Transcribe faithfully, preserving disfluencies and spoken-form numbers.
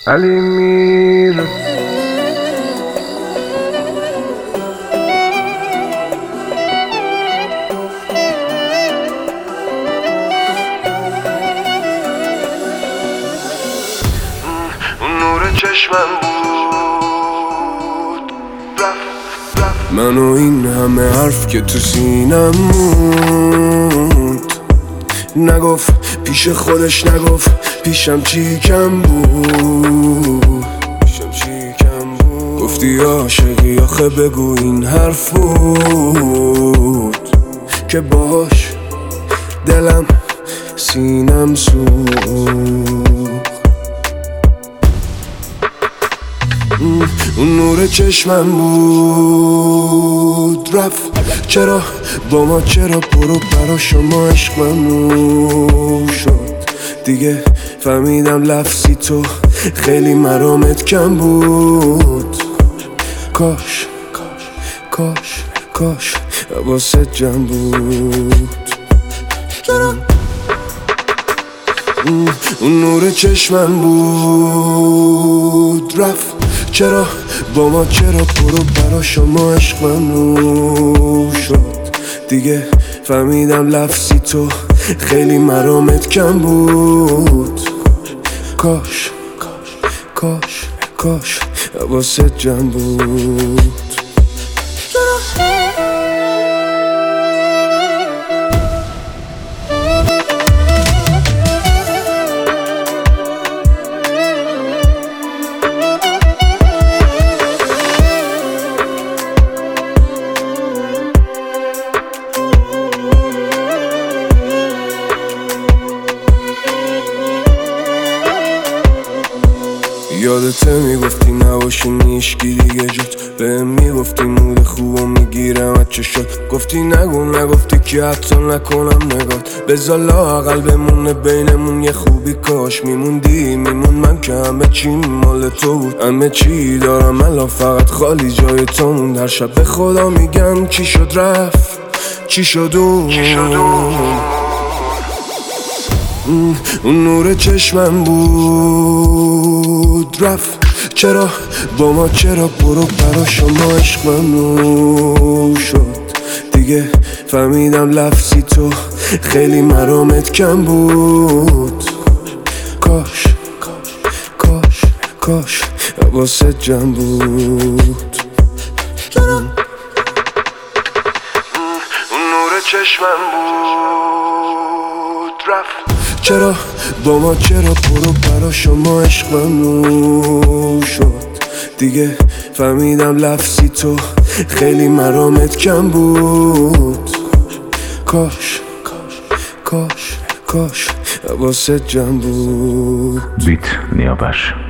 علی میر اون نور چشمم بود رفت رفت من و این همه حرف که تو سینم موند نگفت پیش خودش نگفت پیشم چی کم بود پیشم چی کم بود گفتی عاشقی آخه بگو این حرف بود که باش دلم سینم سوخت اون نور چشمم بود رفت چرا با ما چرا برو برا شما عشق ممنوع شد دیگه فهمیدم لفظی تو خیلی مرامت کم بود کاش کاش کاش حواست جمع بود اون نور چشمم بود رفت چرا با ما چرا برو برا شما عشق ممنوع شد دیگه فهمیدم لفظی تو خیلی مرامت کم بود کاش کاش کاش حواست جمع بود یادته میگفتی نباشی نیشکی دیگه جد بهم میگفتی مود خوبو میگیرم از چه شد گفتی نگو نگفتی که حتی نکنم نگات بذار لااقل بمونه بینمون یه خوبی کاش میموندی میمون من که همه چی مال تو بود همه چی دارم الان فقط خالی جای تو موند هر شب به خدا میگم چی شد رفت چی شد اون اون نور چشمم بود رفت چرا با ما چرا برو برا شما عشق ممنوع شد دیگه فهمیدم لفظی تو خیلی مرامت کم بود کاش کاش کاش حواست جمع بود اون نور چشمم بود رفت چرا با ما چرا برو برا شما عشق ممنوع شد دیگه فهمیدم لفظی تو خیلی مرامت کم بود کاش کاش کاش حواست جمع بود بیت نیابش